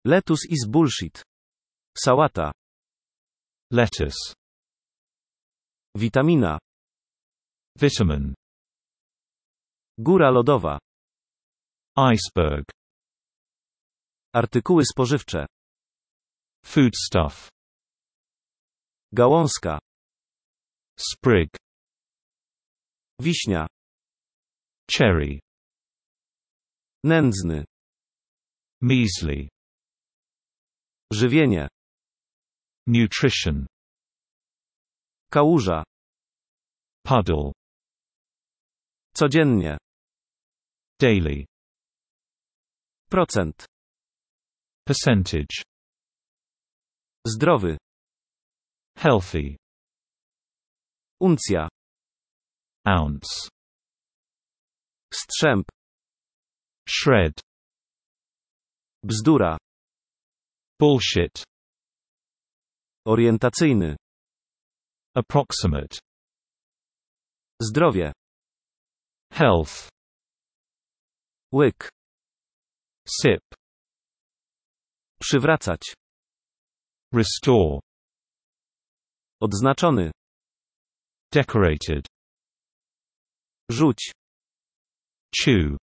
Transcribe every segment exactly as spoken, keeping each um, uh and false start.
Lettuce is bullshit. Sałata. Lettuce. Witamina. Vitamin. Góra lodowa. Iceberg. Artykuły spożywcze. Foodstuff. Gałązka. Sprig. Wiśnia. Cherry. Nędzny. Measly. Żywienie. Nutrition. Kałuża. Puddle. Codziennie. Daily. Procent. Percentage. Zdrowy. Healthy. Uncja. Ounce. Strzęp. Shred. Bzdura. Bullshit. Orientacyjny. Approximate. Zdrowie. Health. Łyk. Sip. Przywracać. Restore. Odznaczony. Decorated. Rzuć. Chew.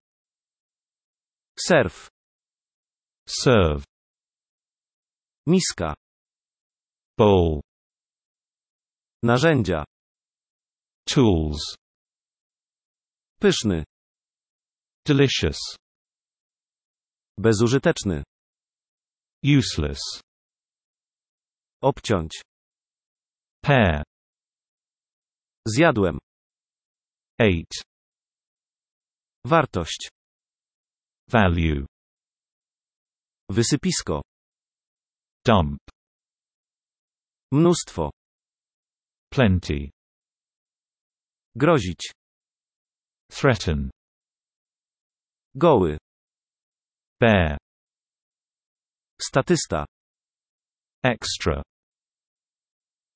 Serw. Serve. Miska. Bowl. Narzędzia. Tools. Pyszny. Delicious. Bezużyteczny. Useless. Obciąć. Pear. Zjadłem. Ate. Wartość. Value. Wysypisko. Dump. Mnóstwo. Plenty. Grozić. Threaten. Goły. Bare. Statysta. Extra.